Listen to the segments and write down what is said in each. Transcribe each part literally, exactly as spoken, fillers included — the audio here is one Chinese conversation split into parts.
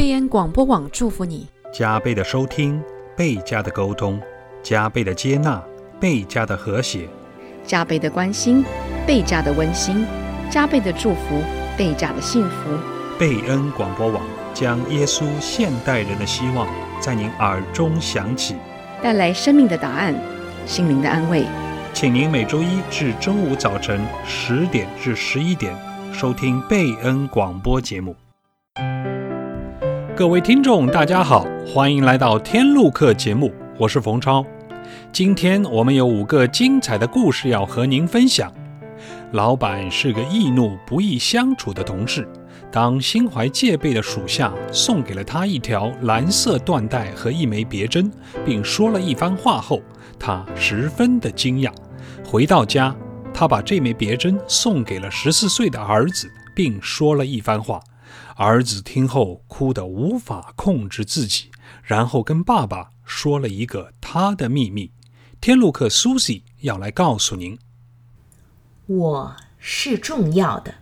贝恩广播网祝福你， 加倍的收听，倍加的沟通，加倍的接纳，倍加的和谐， 加倍的关心，倍加的温馨，加倍的祝福，倍加的幸福。 贝恩广播网将耶稣现代人的希望在您耳中响起， 带来生命的答案，心灵的安慰。 请您每周一至周五早晨十点至十一点收听贝恩广播节目。各位听众大家好，欢迎来到天路客节目，我是冯超。今天我们有五个精彩的故事要和您分享。老板是个易怒不易相处的同事，当心怀戒备的属下送给了他一条蓝色缎带和一枚别针，并说了一番话后，他十分的惊讶。回到家，他把这枚别针送给了十四岁的儿子，并说了一番话。儿子听后哭得无法控制自己，然后跟爸爸说了一个他的秘密。天路客 Susie 要来告诉您， 我是重要的。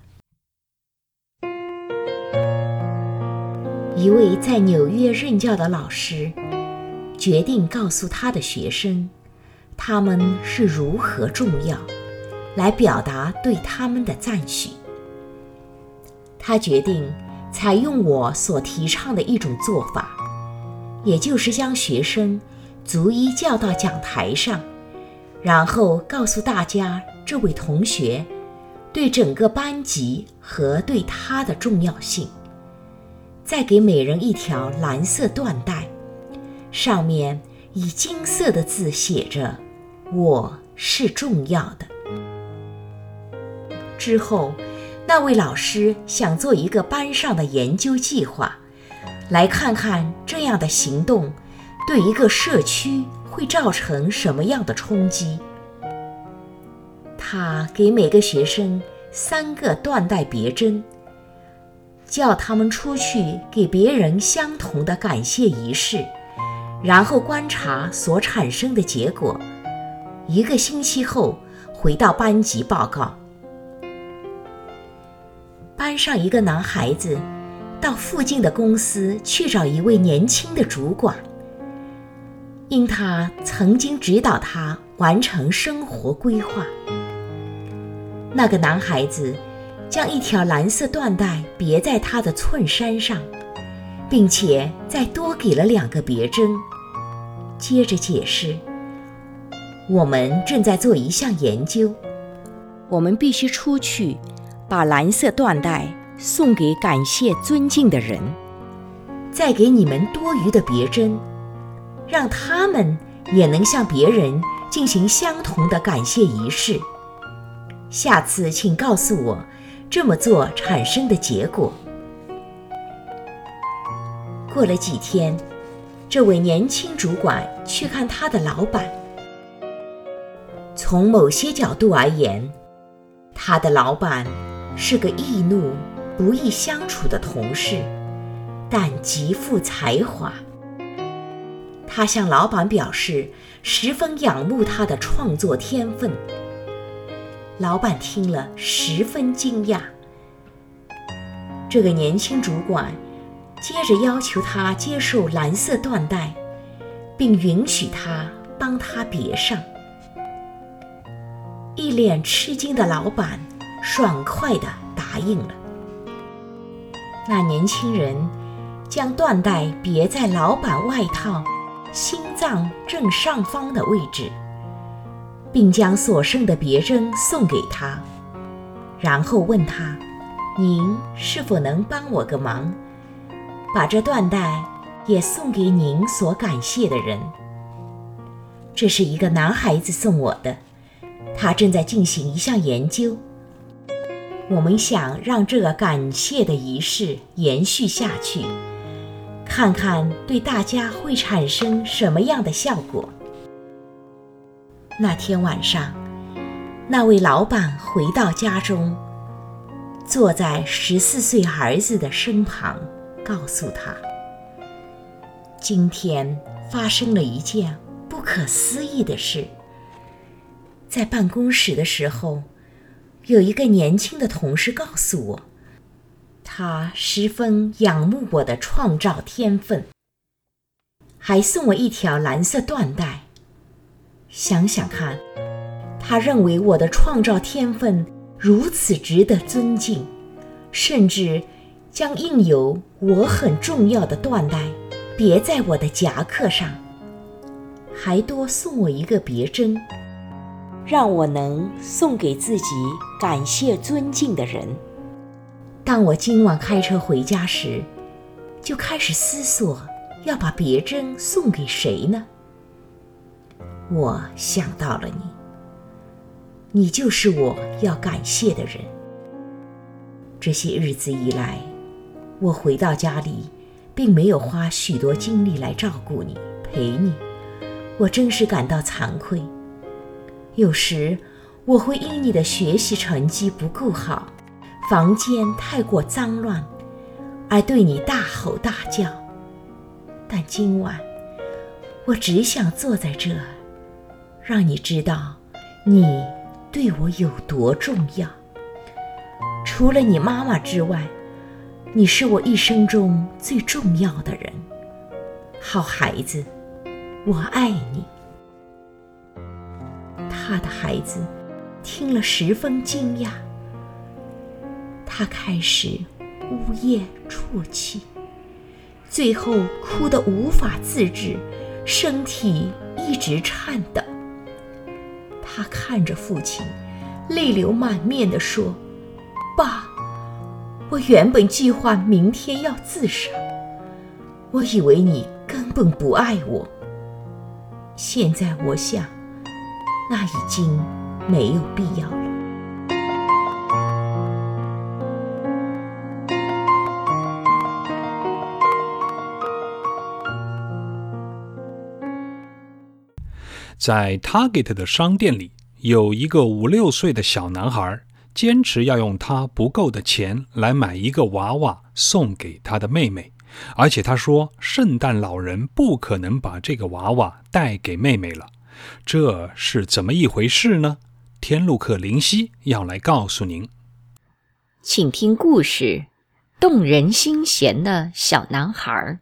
一位在纽约任教的老师决定告诉他的学生，他们是如何重要，来表达对他们的赞许。他决定采用我所提倡的一种做法，也就是将学生逐一叫到讲台上，然后告诉大家这位同学对整个班级和对他的重要性，再给每人一条蓝色缎带，上面以金色的字写着我是重要的。之后那位老师想做一个班上的研究计划，来看看这样的行动对一个社区会造成什么样的冲击。他给每个学生三个缎带别针，叫他们出去给别人相同的感谢仪式，然后观察所产生的结果。一个星期后回到班级报告。班上一个男孩子到附近的公司去找一位年轻的主管，因他曾经指导他完成生活规划。那个男孩子将一条蓝色缎带别在他的衬衫上，并且再多给了两个别针。接着解释，我们正在做一项研究，我们必须出去把蓝色缎带送给感谢尊敬的人，再给你们多余的别针，让他们也能向别人进行相同的感谢仪式。下次请告诉我这么做产生的结果。过了几天，这位年轻主管去看他的老板。从某些角度而言，他的老板是个易怒不易相处的同事，但极富才华。他向老板表示十分仰慕他的创作天分。老板听了十分惊讶。这个年轻主管接着要求他接受蓝色缎带，并允许他帮他别上。一脸吃惊的老板爽快地答应了。那年轻人将缎带别在老板外套心脏正上方的位置，并将所剩的别针送给他，然后问他，您是否能帮我个忙，把这缎带也送给您所感谢的人。这是一个男孩子送我的，他正在进行一项研究，我们想让这个感谢的仪式延续下去，看看对大家会产生什么样的效果。那天晚上，那位老板回到家中，坐在十四岁儿子的身旁，告诉他，今天发生了一件不可思议的事。在办公室的时候，有一个年轻的同事告诉我，他他十分仰慕我的创造天分，还送我一条蓝色缎带。想想看，他认为我的创造天分如此值得尊敬，甚至将印有我很重要的缎带别在我的夹克上，还多送我一个别针，让我能送给自己感谢尊敬的人。当我今晚开车回家时，就开始思索要把别针送给谁呢？我想到了你，你就是我要感谢的人。这些日子以来，我回到家里并没有花许多精力来照顾你，陪你，我真是感到惭愧。有时我会因你的学习成绩不够好，房间太过脏乱，而对你大吼大叫。但今晚我只想坐在这儿，让你知道你对我有多重要。除了你妈妈之外，你是我一生中最重要的人。好孩子，我爱你。他的孩子听了十分惊讶，他开始呜咽啜泣，最后哭得无法自制，身体一直颤抖。他看着父亲，泪流满面地说：爸，我原本计划明天要自杀，我以为你根本不爱我。现在我想，那已经没有必要了。 在 Target 的商店里，有一个五六岁的小男孩，坚持要用他不够的钱来买一个娃娃送给他的妹妹，而且他说圣诞老人不可能把这个娃娃带给妹妹了。这是怎么一回事呢？天路客灵犀要来告诉您。 请听故事：动人心弦的小男孩。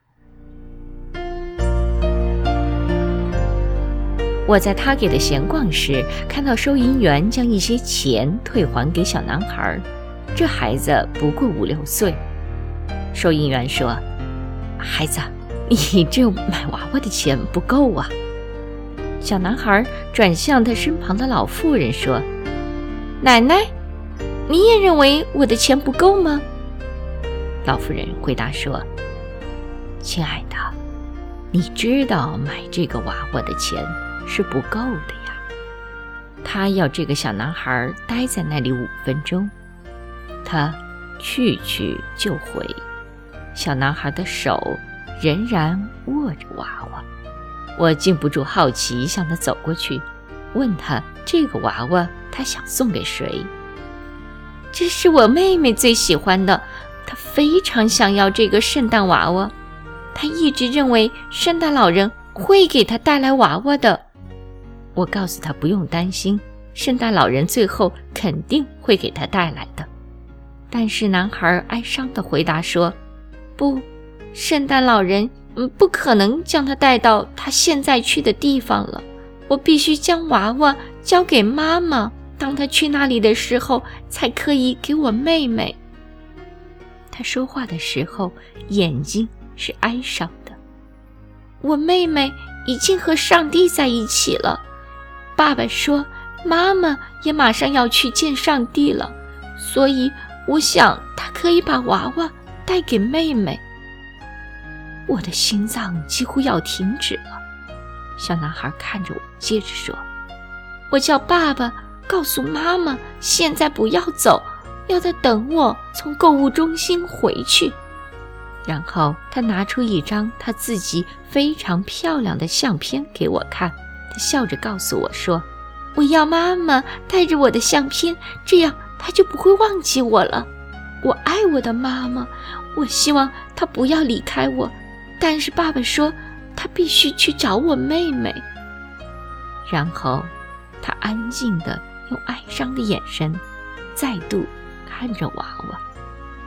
我在 Target 的闲逛时，看到收银员将一些钱退还给小男孩。这孩子不过五六岁。收银员说：孩子，你只有买娃娃的钱不够啊。小男孩转向他身旁的老妇人说：奶奶，你也认为我的钱不够吗？老妇人回答说：亲爱的，你知道买这个娃娃的钱是不够的呀。他要这个小男孩待在那里五分钟，他去去就回，小男孩的手仍然握着娃娃。我禁不住好奇，向他走过去，问他这个娃娃他想送给谁。这是我妹妹最喜欢的，她非常想要这个圣诞娃娃，她一直认为圣诞老人会给她带来娃娃的。我告诉他不用担心，圣诞老人最后肯定会给他带来的。但是男孩哀伤地回答说：不，圣诞老人嗯不可能将他带到他现在去的地方了，我必须将娃娃交给妈妈，当他去那里的时候才可以给我妹妹。他说话的时候眼睛是哀伤的。我妹妹已经和上帝在一起了，爸爸说妈妈也马上要去见上帝了，所以我想他可以把娃娃带给妹妹。我的心脏几乎要停止了。小男孩看着我，接着说：我叫爸爸告诉妈妈现在不要走，要他等我从购物中心回去。然后他拿出一张他自己非常漂亮的相片给我看，他笑着告诉我说：我要妈妈带着我的相片，这样她就不会忘记我了。我爱我的妈妈，我希望她不要离开我，但是爸爸说他必须去找我妹妹。然后他安静地用哀伤的眼神再度看着娃娃。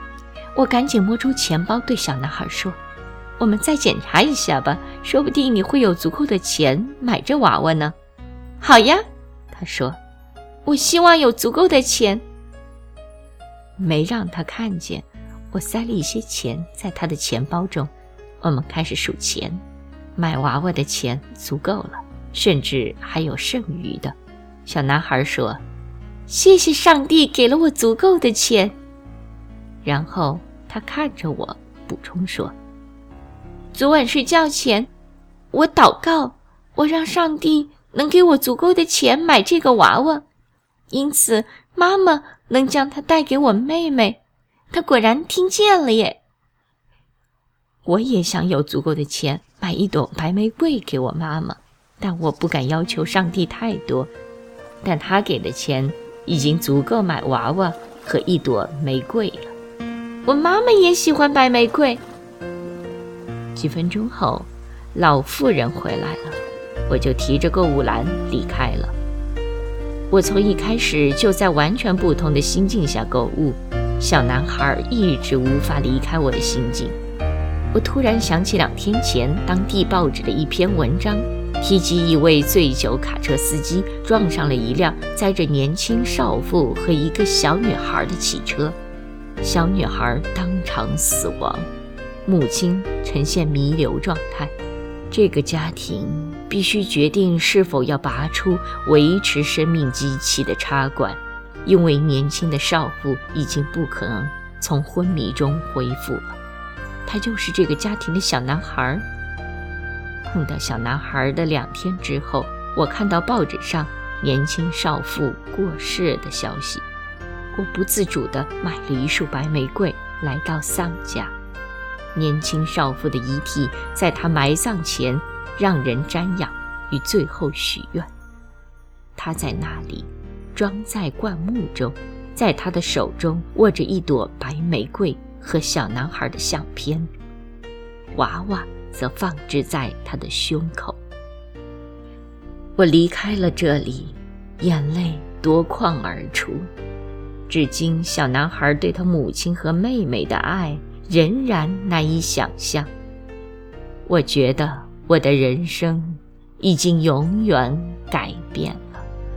我赶紧摸出钱包，对小男孩说：“我们再检查一下吧，说不定你会有足够的钱买这娃娃呢。”“好呀。”他说，“我希望有足够的钱。”没让他看见，我塞了一些钱在他的钱包中。我们开始数钱，买娃娃的钱足够了，甚至还有剩余的。小男孩说：“谢谢上帝给了我足够的钱。”然后他看着我补充说：“昨晚睡觉前，我祷告，我让上帝能给我足够的钱买这个娃娃，因此妈妈能将它带给我妹妹。她果然听见了耶。”我也想有足够的钱买一朵白玫瑰给我妈妈，但我不敢要求上帝太多。但他给的钱已经足够买娃娃和一朵玫瑰了。我妈妈也喜欢白玫瑰。几分钟后，老妇人回来了，我就提着购物篮离开了。我从一开始就在完全不同的心境下购物，小男孩一直无法离开我的心境。我突然想起两天前当地报纸的一篇文章，提及一位醉酒卡车司机撞上了一辆载着年轻少妇和一个小女孩的汽车，小女孩当场死亡，母亲呈现弥留状态。这个家庭必须决定是否要拔出维持生命机器的插管，因为年轻的少妇已经不可能从昏迷中恢复了。他就是这个家庭的小男孩。碰到小男孩的两天之后，我看到报纸上年轻少妇过世的消息，我不自主地买了一束白玫瑰来到丧家。年轻少妇的遗体在她埋葬前让人瞻仰与最后许愿。她在那里装在灌木中，在她的手中握着一朵白玫瑰和小男孩的相片，娃娃则放置在他的胸口。我离开了这里，眼泪夺眶而出。至今，小男孩对他母亲和妹妹的爱仍然难以想象。我觉得我的人生已经永远改变了。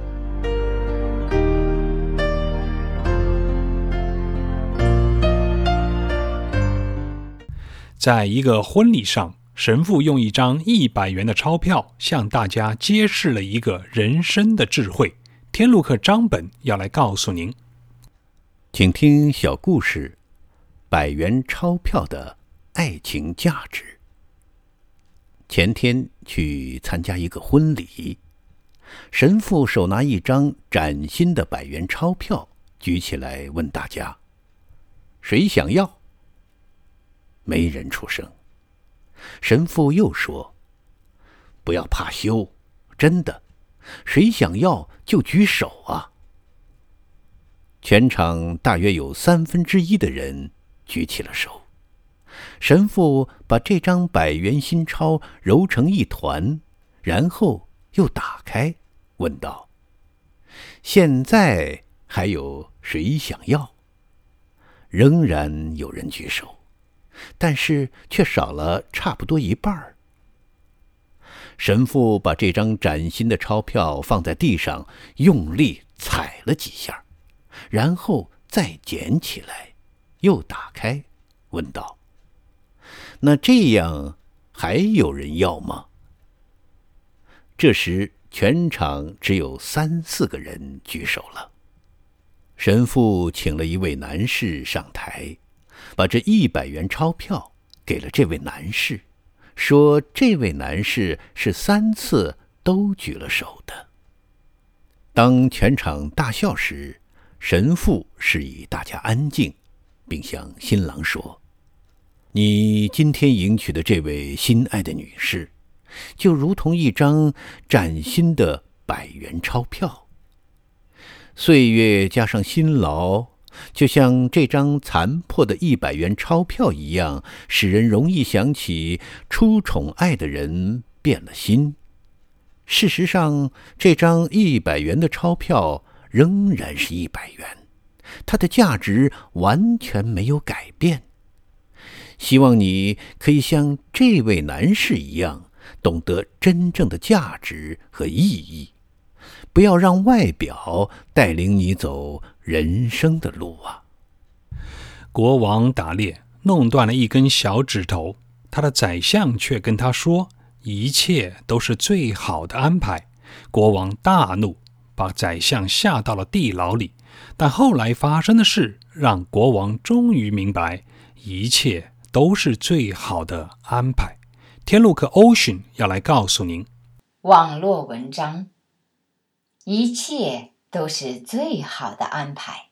在一个婚礼上，神父用一张一百元的钞票向大家揭示了一个人生的智慧。天路客张本要来告诉您， 请听小故事：百元钞票的爱情价值。前天去参加一个婚礼，神父手拿一张崭新的百元钞票，举起来问大家：“谁想要？”没人出声。神父又说：“不要怕羞，真的，谁想要就举手啊。”全场大约有三分之一的人举起了手。神父把这张百元新钞揉成一团，然后又打开，问道：“现在还有谁想要？”仍然有人举手，但是却少了差不多一半。神父把这张崭新的钞票放在地上，用力踩了几下，然后再捡起来，又打开，问道：“那这样还有人要吗？”这时全场只有三四个人举手了。神父请了一位男士上台，把这一百元钞票给了这位男士，说这位男士是三次都举了手的。当全场大笑时，神父示意大家安静，并向新郎说：“你今天迎娶的这位心爱的女士，就如同一张崭新的百元钞票。岁月加上辛劳，就像这张残破的一百元钞票一样，使人容易想起初宠爱的人变了心。事实上，这张一百元的钞票仍然是一百元， 它的价值完全没有改变。希望你可以像这位男士一样，懂得真正的价值和意义，不要让外表带领你走人生的路啊。 国王打猎弄断了一根小指头，他的宰相却跟他说，一切都是最好的安排。国王大怒，把宰相下到了地牢里。但后来发生的事让国王终于明白，一切都是最好的安排。天路客 Ocean 要来告诉您， 网络文章，一切都是最好的安排。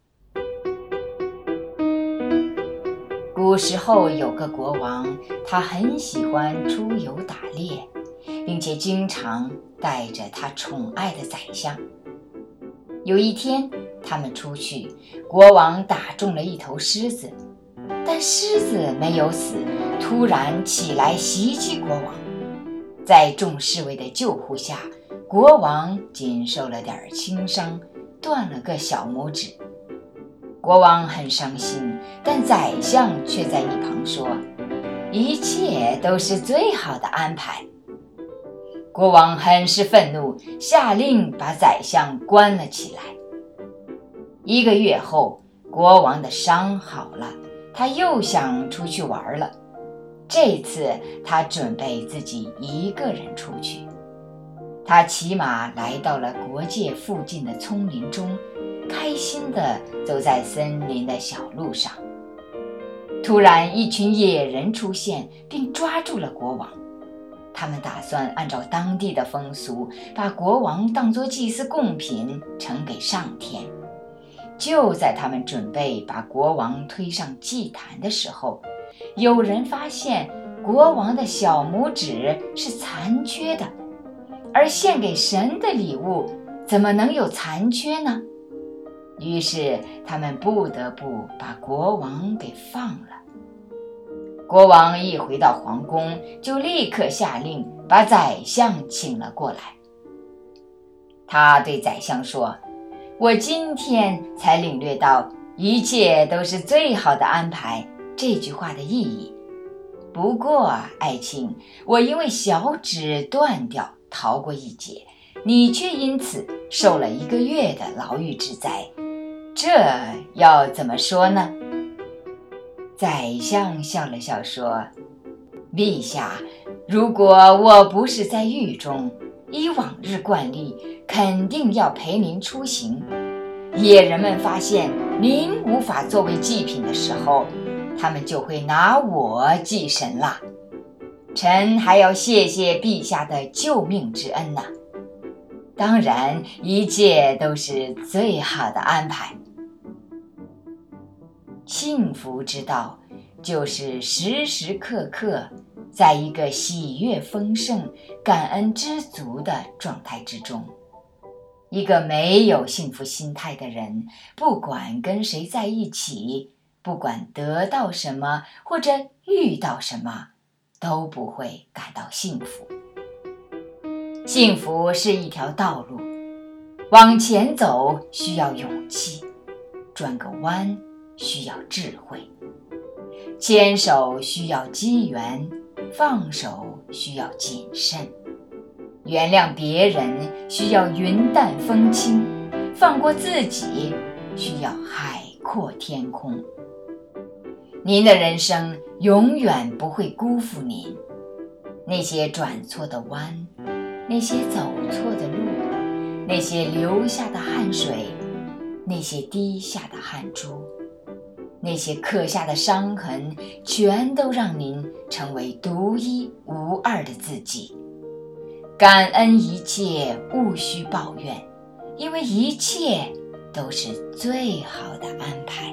古时候有个国王，他很喜欢出游打猎，并且经常带着他宠爱的宰相。有一天，他们出去，国王打中了一头狮子，但狮子没有死，突然起来袭击国王。在众侍卫的救护下，国王仅受了点轻伤，断了个小拇指。国王很伤心，但宰相却在一旁说，一切都是最好的安排。国王很是愤怒，下令把宰相关了起来。一个月后，国王的伤好了，他又想出去玩了。这次他准备自己一个人出去。他骑马来到了国界附近的丛林中，开心地走在森林的小路上。突然，一群野人出现，并抓住了国王。他们打算按照当地的风俗，把国王当作祭祀贡品呈给上天。就在他们准备把国王推上祭坛的时候，有人发现国王的小拇指是残缺的，而献给神的礼物怎么能有残缺呢？于是他们不得不把国王给放了。国王一回到皇宫，就立刻下令把宰相请了过来。他对宰相说，我今天才领略到一切都是最好的安排这句话的意义。不过爱卿，我因为小指断掉逃过一劫，你却因此受了一个月的牢狱之灾，这要怎么说呢？宰相笑了笑说，陛下，如果我不是在狱中，依往日惯例肯定要陪您出行。野人们发现您无法作为祭品的时候，他们就会拿我祭神了。臣还要谢谢陛下的救命之恩呢。当然，一切都是最好的安排。幸福之道，就是时时刻刻在一个喜悦丰盛、感恩知足的状态之中。一个没有幸福心态的人，不管跟谁在一起，不管得到什么或者遇到什么，都不会感到幸福。幸福是一条道路，往前走需要勇气，转个弯需要智慧，牵手需要机缘，放手需要谨慎，原谅别人需要云淡风轻，放过自己需要海阔天空。您的人生永远不会辜负您，那些转错的弯，那些走错的路，那些流下的汗水，那些滴下的汗珠，那些刻下的伤痕，全都让您成为独一无二的自己。感恩一切，勿需抱怨，因为一切都是最好的安排。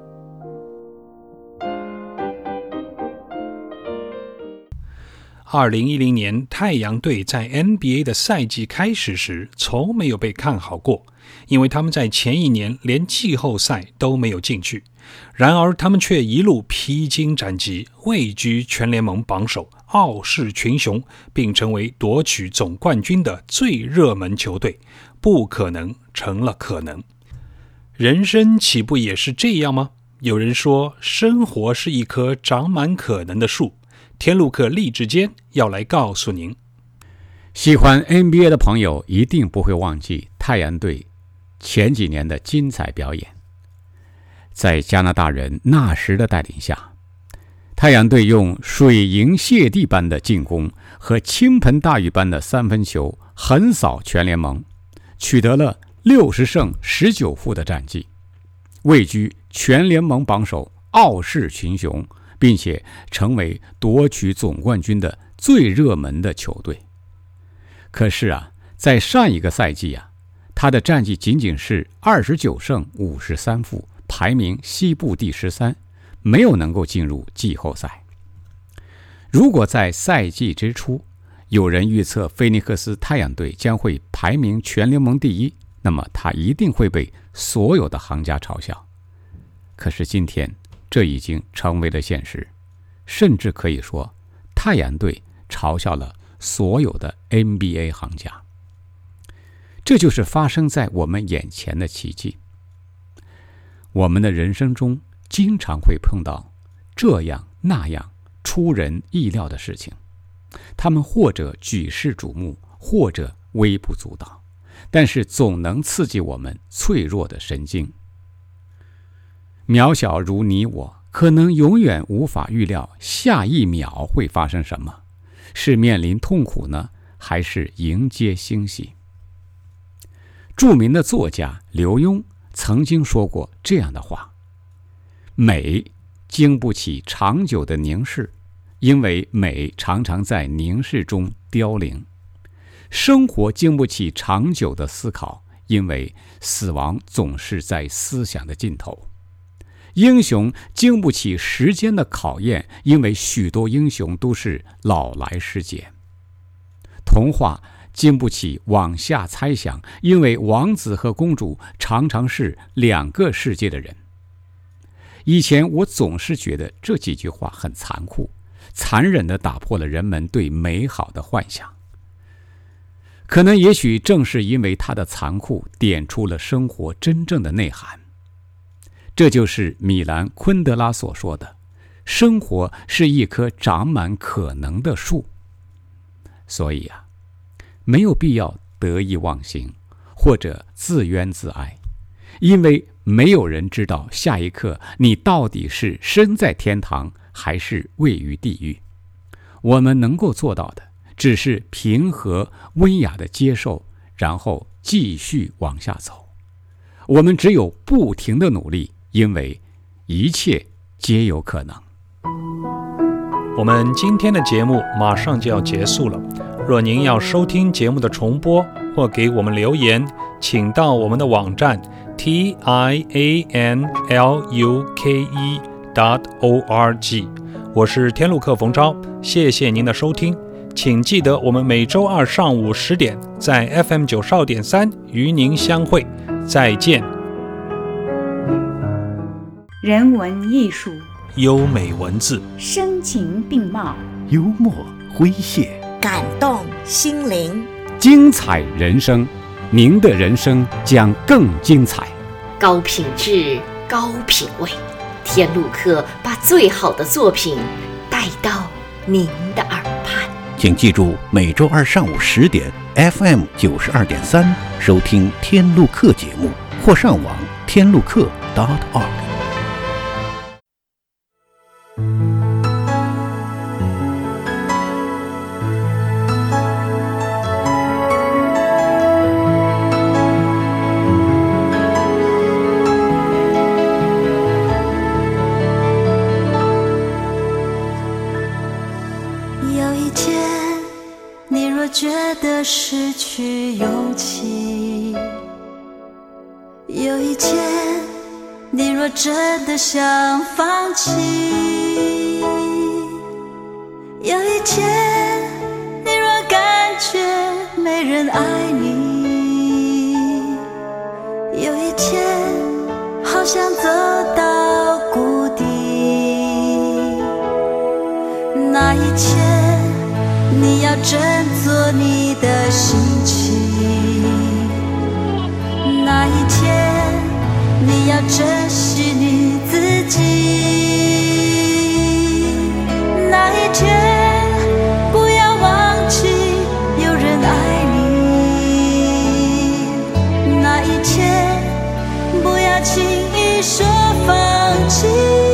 二零一零年太阳队在 N B A 的赛季开始时从没有被看好过，因为他们在前一年连季后赛都没有进去。然而他们却一路披荆斩棘，位居全联盟榜首，傲视群雄，并成为夺取总冠军的最热门球队。不可能成了可能。 人生岂不也是这样吗？有人说，生活是一棵长满可能的树。天路客励志间要来告诉您， 喜欢 N B A 的朋友一定不会忘记太阳队前几年的精彩表演。在加拿大人纳什的带领下，太阳队用水银泻地般的进攻和倾盆大雨般的三分球横扫全联盟，取得了六十胜十九负的战绩，位居全联盟榜首，傲视群雄，并且成为夺取总冠军的最热门的球队。可是啊，在上一个赛季啊，他的战绩仅仅是二十九胜五十三负，排名西部第十三，没有能够进入季后赛。如果在赛季之初，有人预测菲尼克斯太阳队将会排名全联盟第一，那么他一定会被所有的行家嘲笑。可是今天，这已经成为了现实，甚至可以说，太阳队嘲笑了所有的 N B A 行家。这就是发生在我们眼前的奇迹。我们的人生中经常会碰到这样那样出人意料的事情，他们或者举世瞩目，或者微不足道，但是总能刺激我们脆弱的神经。渺小如你我，可能永远无法预料下一秒会发生什么，是面临痛苦呢，还是迎接欣喜？著名的作家刘墉曾经说过这样的话：美经不起长久的凝视，因为美常常在凝视中凋零；生活经不起长久的思考，因为死亡总是在思想的尽头；英雄经不起时间的考验，因为许多英雄都是老来失减；童话经不起往下猜想，因为王子和公主常常是两个世界的人。以前我总是觉得这几句话很残酷，残忍地打破了人们对美好的幻想。可能也许正是因为它的残酷，点出了生活真正的内涵。这就是米兰昆德拉所说的，生活是一棵长满可能的树。所以啊，没有必要得意忘形，或者自怨自艾，因为没有人知道下一刻你到底是身在天堂，还是位于地狱。我们能够做到的，只是平和温雅的接受，然后继续往下走。我们只有不停的努力，因为一切皆有可能。 我们今天的节目马上就要结束了。若您要收听节目的重播或给我们留言，请到我们的网站 t i a n l u k e dot o r g。 我是天路客冯超，谢谢您的收听。请记得我们每周二上午十点在 F M 九十二点三与您相会，再见。 人文艺术， 优美文字， 声情并茂， 幽默诙谐， 感动心灵， 精彩人生，您的人生将更精彩。 高品质，高品味，天路客把最好的作品带到您的耳畔。 请记住，每周二上午十点 F M 九十二点三收听天路客节目，或上网天路客 .org。 觉得失去勇气，有一天你若真的想放弃，有一天你若感觉没人爱你，有一天好想走到谷底，那一天你要振作你的心情，那一天你要珍惜你自己。那一天不要忘记有人爱你，那一天不要轻易说放弃。